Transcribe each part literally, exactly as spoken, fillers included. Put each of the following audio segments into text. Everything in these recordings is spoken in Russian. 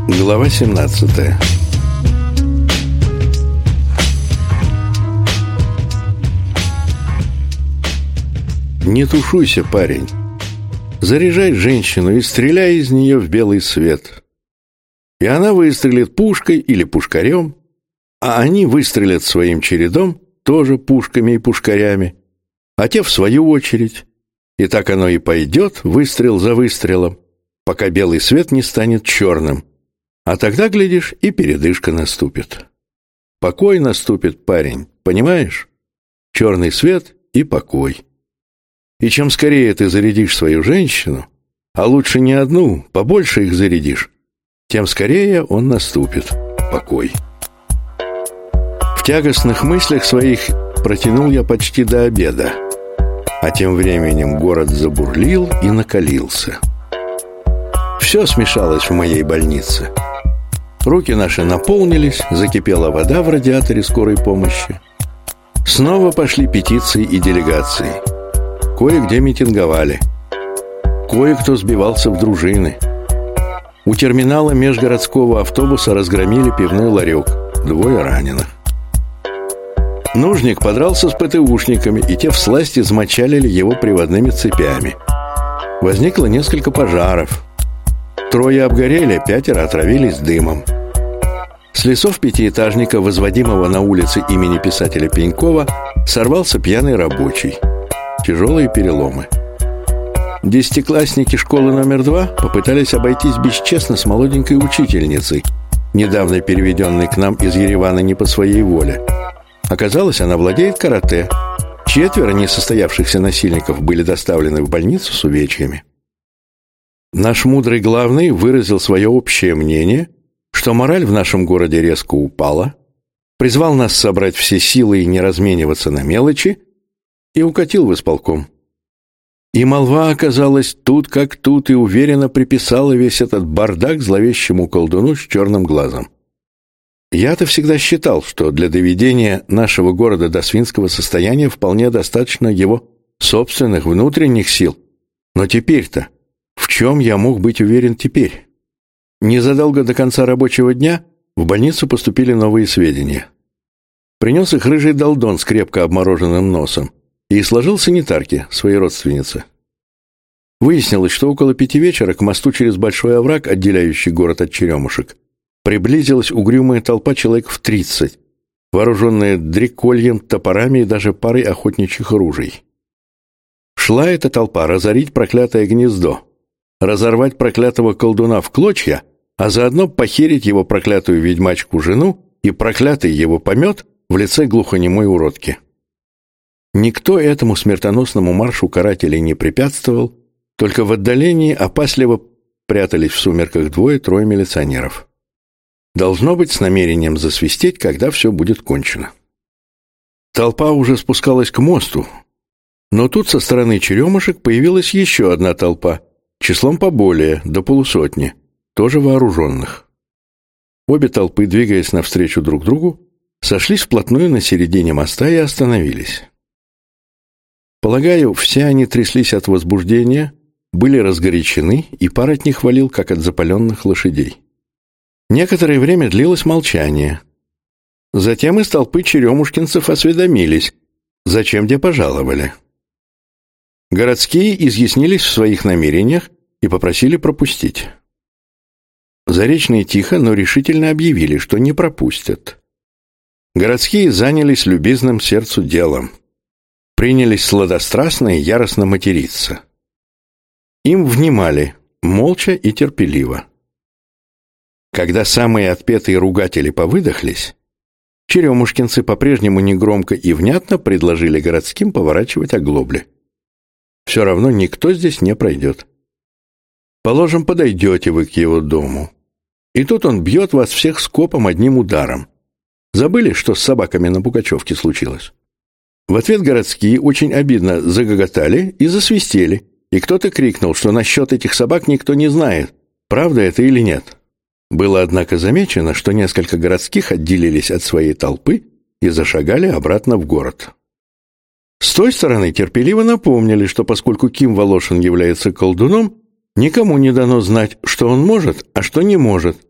Глава семнадцатая. Не тушуйся, парень. Заряжай женщину и стреляй из нее в белый свет. И она выстрелит пушкой или пушкарем, а они выстрелят своим чередом, тоже пушками и пушкарями, а те в свою очередь. И так оно и пойдет, выстрел за выстрелом, пока белый свет не станет черным. А тогда, глядишь, и передышка наступит. Покой наступит, парень, понимаешь? Черный свет и покой. И чем скорее ты зарядишь свою женщину, а лучше не одну, побольше их зарядишь, тем скорее он наступит, покой. В тягостных мыслях своих протянул я почти до обеда, а тем временем город забурлил и накалился. Все смешалось в моей больнице. Руки наши наполнились, закипела вода в радиаторе скорой помощи. Снова пошли петиции и делегации. Кое-где митинговали. Кое-кто сбивался в дружины. У терминала межгородского автобуса разгромили пивной ларек. Двое раненых. Нужник подрался с ПТУшниками, и те всласть измочалили его приводными цепями. Возникло несколько пожаров. Трое обгорели, пятеро отравились дымом. С лесов пятиэтажника, возводимого на улице имени писателя Пенькова, сорвался пьяный рабочий. Тяжелые переломы. Десятиклассники школы номер два попытались обойтись бесчестно с молоденькой учительницей, недавно переведенной к нам из Еревана не по своей воле. Оказалось, она владеет карате. Четверо несостоявшихся насильников были доставлены в больницу с увечьями. Наш мудрый главный выразил свое общее мнение, что мораль в нашем городе резко упала, призвал нас собрать все силы и не размениваться на мелочи, и укатил в исполком. И молва оказалась тут как тут и уверенно приписала весь этот бардак зловещему колдуну с черным глазом. Я-то всегда считал, что для доведения нашего города до свинского состояния вполне достаточно его собственных внутренних сил. Но теперь-то в чем я мог быть уверен теперь? Незадолго до конца рабочего дня в больницу поступили новые сведения. Принес их рыжий долдон с крепко обмороженным носом и сложил санитарке, своей родственнице. Выяснилось, что около пяти вечера к мосту через большой овраг, отделяющий город от черемушек, приблизилась угрюмая толпа человек в тридцать, вооруженная дрекольем, топорами и даже парой охотничьих ружей. Шла эта толпа разорить проклятое гнездо, разорвать проклятого колдуна в клочья, а заодно похерить его проклятую ведьмачку-жену и проклятый его помет в лице глухонемой уродки. Никто этому смертоносному маршу карателей не препятствовал, только в отдалении опасливо прятались в сумерках двое-трое милиционеров. Должно быть, с намерением засвистеть, когда все будет кончено. Толпа уже спускалась к мосту, но тут со стороны черемушек появилась еще одна толпа, числом поболее, до полусотни, тоже вооруженных. Обе толпы, двигаясь навстречу друг другу, сошлись вплотную на середине моста и остановились. Полагаю, все они тряслись от возбуждения, были разгорячены, и пар от них валил, как от запаленных лошадей. Некоторое время длилось молчание. Затем из толпы черемушкинцев осведомились, зачем где пожаловали. Городские изъяснились в своих намерениях и попросили пропустить. Заречные тихо, но решительно объявили, что не пропустят. Городские занялись любезным сердцу делом. Принялись сладострастно и яростно материться. Им внимали, молча и терпеливо. Когда самые отпетые ругатели повыдохлись, черемушкинцы по-прежнему негромко и внятно предложили городским поворачивать оглобли. Все равно никто здесь не пройдет. Положим, подойдете вы к его дому, и тут он бьет вас всех скопом одним ударом. Забыли, что с собаками на Пугачевке случилось? В ответ городские очень обидно загоготали и засвистели, и кто-то крикнул, что насчет этих собак никто не знает, правда это или нет. Было, однако, замечено, что несколько городских отделились от своей толпы и зашагали обратно в город. С той стороны терпеливо напомнили, что поскольку Ким Волошин является колдуном, никому не дано знать, что он может, а что не может,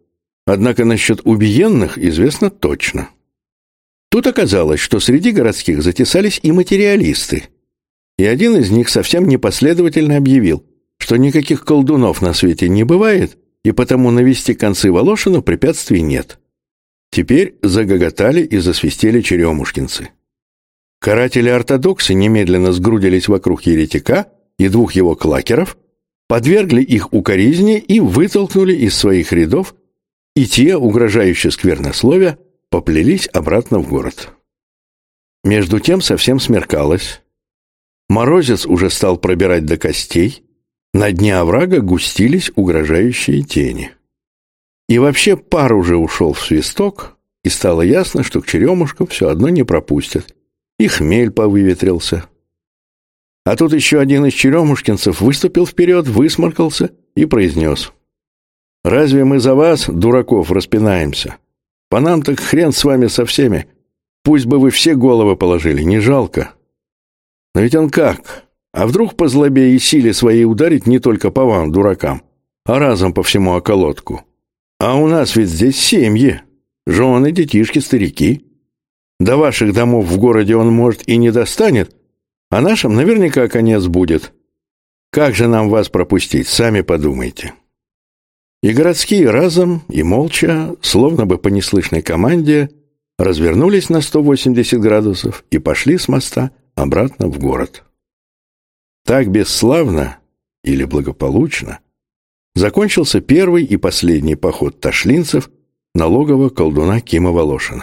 Однако насчет убиенных известно точно. Тут оказалось, что среди городских затесались и материалисты. И один из них совсем непоследовательно объявил, что никаких колдунов на свете не бывает, и потому навести концы Волошину препятствий нет. Теперь загоготали и засвистели черемушкинцы. Каратели-ортодоксы немедленно сгрудились вокруг еретика и двух его клакеров, подвергли их укоризне и вытолкнули из своих рядов, и те, угрожающе сквернословя, поплелись обратно в город. Между тем совсем смеркалось. Морозец уже стал пробирать до костей, на дне оврага густились угрожающие тени. И вообще пар уже ушел в свисток, и стало ясно, что к черемушкам все одно не пропустят, и хмель повыветрился. А тут еще один из черемушкинцев выступил вперед, высморкался и произнес: «Разве мы за вас, дураков, распинаемся? По нам так хрен с вами со всеми. Пусть бы вы все головы положили, не жалко. Но ведь он как? А вдруг по злобе и силе своей ударить не только по вам, дуракам, а разом по всему околотку? А у нас ведь здесь семьи, жены, детишки, старики. До ваших домов в городе он, может, и не достанет, а нашим наверняка конец будет. Как же нам вас пропустить, сами подумайте». И городские разом и молча, словно бы по неслышной команде, развернулись на сто восемьдесят градусов и пошли с моста обратно в город. Так бесславно или благополучно закончился первый и последний поход ташлинцев на логово колдуна Кима Волошина.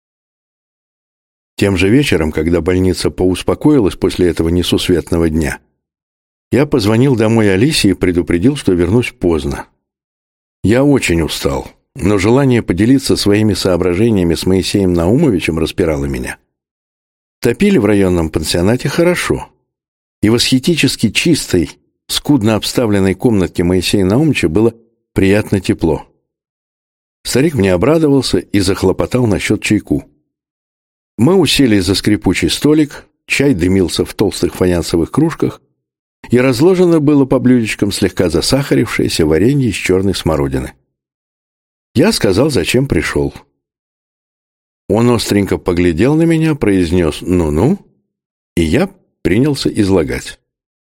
Тем же вечером, когда больница поуспокоилась после этого несусветного дня, я позвонил домой Алисе и предупредил, что вернусь поздно. Я очень устал, но желание поделиться своими соображениями с Моисеем Наумовичем распирало меня. Топили в районном пансионате хорошо, и в асхетически чистой, скудно обставленной комнатке Моисея Наумовича было приятно тепло. Старик мне обрадовался и захлопотал насчет чайку. Мы уселись за скрипучий столик, чай дымился в толстых фаянсовых кружках, и разложено было по блюдечкам слегка засахарившееся варенье из черной смородины. Я сказал, зачем пришел. Он остренько поглядел на меня, произнес «ну-ну», и я принялся излагать.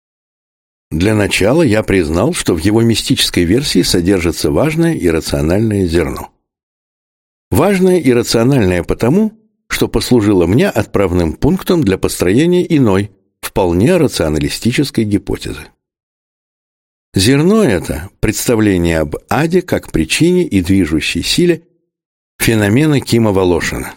Для начала я признал, что в его мистической версии содержится важное иррациональное зерно. Важное и рациональное потому, что послужило мне отправным пунктом для построения иной, вполне рационалистической гипотезы. Зерно это – представление об аде как причине и движущей силе феномена Кима Волошина.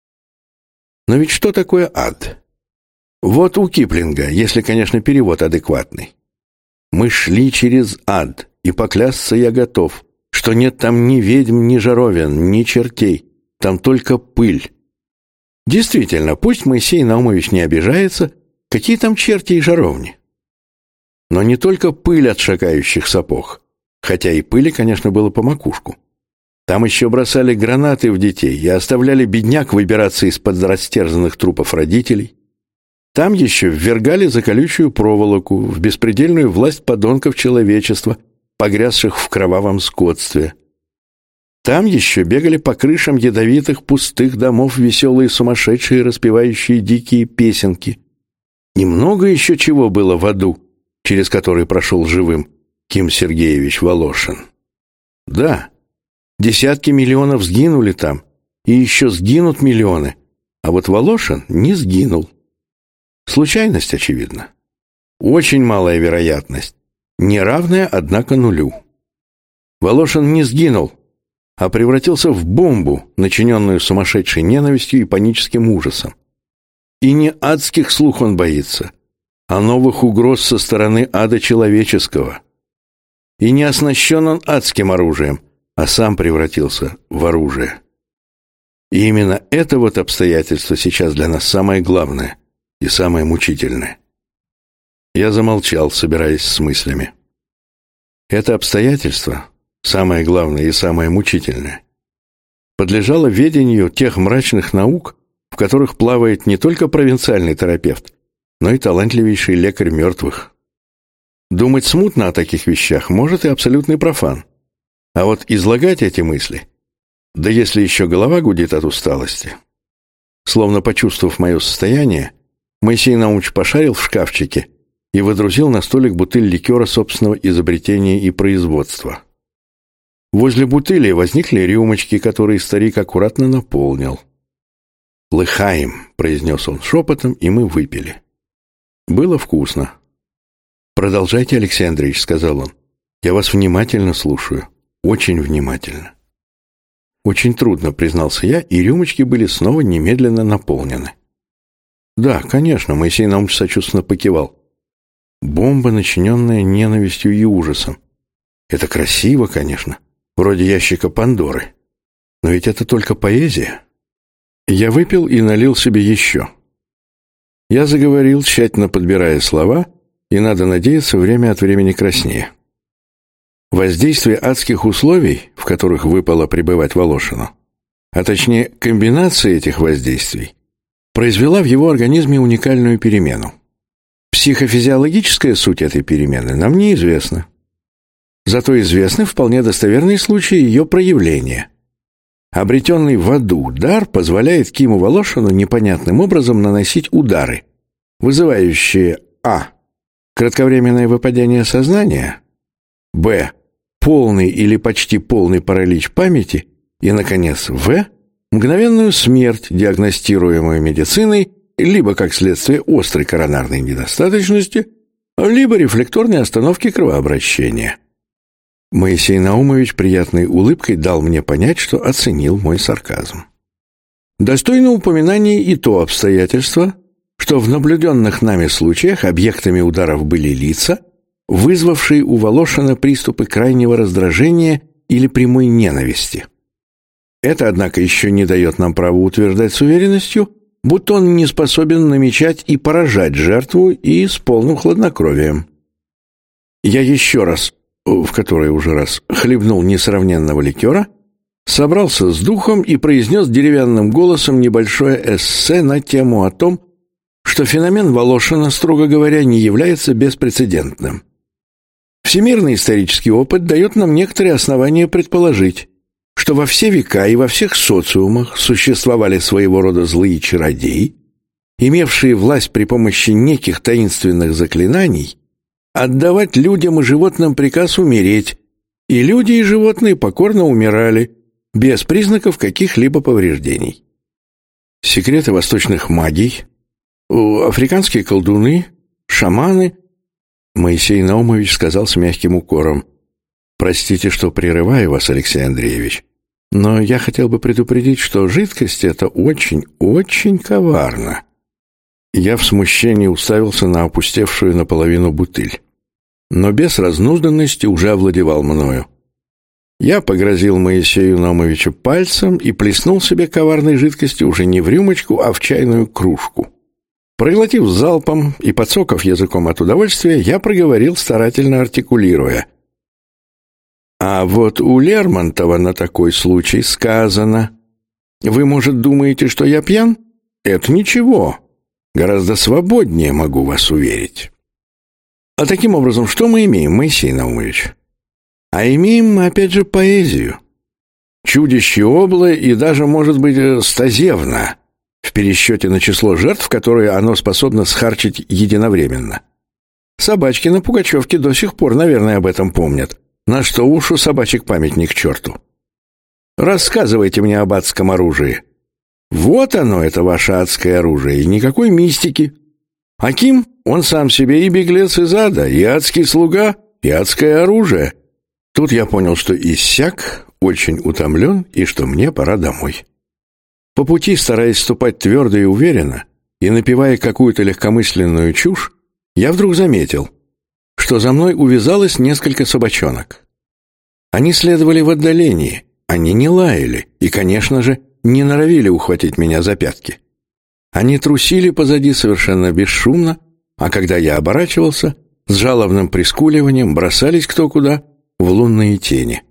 Но ведь что такое ад? Вот у Киплинга, если, конечно, перевод адекватный. «Мы шли через ад, и поклясться я готов, что нет там ни ведьм, ни жаровин, ни чертей, там только пыль». Действительно, пусть Моисей Наумович не обижается, какие там черти и жаровни. Но не только пыль от шагающих сапог, хотя и пыли, конечно, было по макушку. Там еще бросали гранаты в детей и оставляли бедняк выбираться из-под растерзанных трупов родителей. Там еще ввергали за колючую проволоку в беспредельную власть подонков человечества, погрязших в кровавом скотстве. Там еще бегали по крышам ядовитых пустых домов веселые сумасшедшие, распевающие дикие песенки. И много еще чего было в аду, через который прошел живым Ким Сергеевич Волошин. Да, десятки миллионов сгинули там, и еще сгинут миллионы, а вот Волошин не сгинул. Случайность, очевидно. Очень малая вероятность, неравная, однако, нулю. Волошин не сгинул, а превратился в бомбу, начиненную сумасшедшей ненавистью и паническим ужасом. И не адских слух он боится, а новых угроз со стороны ада человеческого. И не оснащен он адским оружием, а сам превратился в оружие. И именно это вот обстоятельство сейчас для нас самое главное и самое мучительное. Я замолчал, собираясь с мыслями. Это обстоятельство, самое главное и самое мучительное, подлежало ведению тех мрачных наук, в которых плавает не только провинциальный терапевт, но и талантливейший лекарь мертвых. Думать смутно о таких вещах может и абсолютный профан. А вот излагать эти мысли Да если еще голова гудит от усталости. Словно почувствовав мое состояние, Моисей Наумович пошарил в шкафчике и выдрузил на столик бутыль ликера собственного изобретения и производства. Возле бутыли возникли рюмочки, которые старик аккуратно наполнил. «Лыхаем», — произнес он шепотом, и мы выпили. Было вкусно. «Продолжайте, Алексей Андреевич», — сказал он. «Я вас внимательно слушаю. Очень внимательно». «Очень трудно», — признался я, и рюмочки были снова немедленно наполнены. «Да, конечно», — Моисей Наумович сочувственно покивал. «Бомба, начиненная ненавистью и ужасом. Это красиво, конечно, вроде ящика Пандоры. Но ведь это только поэзия». Я выпил и налил себе еще. Я заговорил, тщательно подбирая слова, и, надо надеяться, время от времени краснее. Воздействие адских условий, в которых выпало пребывать Волошину, а точнее комбинация этих воздействий, произвела в его организме уникальную перемену. Психофизиологическая суть этой перемены нам неизвестна. Зато известны вполне достоверные случаи ее проявления. Обретенный в аду дар позволяет Киму Волошину непонятным образом наносить удары, вызывающие а. кратковременное выпадение сознания, б. полный или почти полный паралич памяти и, наконец, в. мгновенную смерть, диагностируемую медициной либо как следствие острой коронарной недостаточности, либо рефлекторной остановки кровообращения. Моисей Наумович приятной улыбкой дал мне понять, что оценил мой сарказм. Достойно упоминания и то обстоятельство, что в наблюденных нами случаях объектами ударов были лица, вызвавшие у Волошина приступы крайнего раздражения или прямой ненависти. Это, однако, еще не дает нам права утверждать с уверенностью, будто он не способен намечать и поражать жертву и с полным хладнокровием. Я еще раз, в который уже раз, хлебнул несравненного ликера, собрался с духом и произнес деревянным голосом небольшое эссе на тему о том, что феномен Волошина, строго говоря, не является беспрецедентным. Всемирный исторический опыт дает нам некоторые основания предположить, что во все века и во всех социумах существовали своего рода злые чародеи, имевшие власть при помощи неких таинственных заклинаний отдавать людям и животным приказ умереть, и люди и животные покорно умирали, без признаков каких-либо повреждений. Секреты восточных магий, африканские колдуны, шаманы. Моисей Наумович сказал с мягким укором: «Простите, что прерываю вас, Алексей Андреевич, но я хотел бы предупредить, что жидкость эта очень-очень коварна». Я в смущении уставился на опустевшую наполовину бутыль. Но бес разнузданности уже овладевал мною. Я погрозил Моисею Наумовичу пальцем и плеснул себе коварной жидкости уже не в рюмочку, а в чайную кружку. Проглотив залпом и подсокав языком от удовольствия, я проговорил, старательно артикулируя: «А вот у Лермонтова на такой случай сказано: вы, может, думаете, что я пьян? Это ничего. Гораздо свободнее, могу вас уверить». А таким образом, что мы имеем, Моисей Наумович? А имеем мы, опять же, поэзию. Чудище обло и даже, может быть, стазевно в пересчете на число жертв, которые оно способно схарчить единовременно. Собачки на Пугачевке до сих пор, наверное, об этом помнят. На что уж у собачек память ни к черту. Рассказывайте мне об адском оружии. Вот оно, это ваше адское оружие, и никакой мистики. Аким, он сам себе и беглец из ада, и адский слуга, и адское оружие. Тут я понял, что иссяк, очень утомлен, и что мне пора домой. По пути, стараясь ступать твердо и уверенно, и напевая какую-то легкомысленную чушь, я вдруг заметил, что за мной увязалось несколько собачонок. Они следовали в отдалении, они не лаяли и, конечно же, не норовили ухватить меня за пятки. Они трусили позади совершенно бесшумно, а когда я оборачивался, с жалобным прискуливанием бросались кто куда в лунные тени.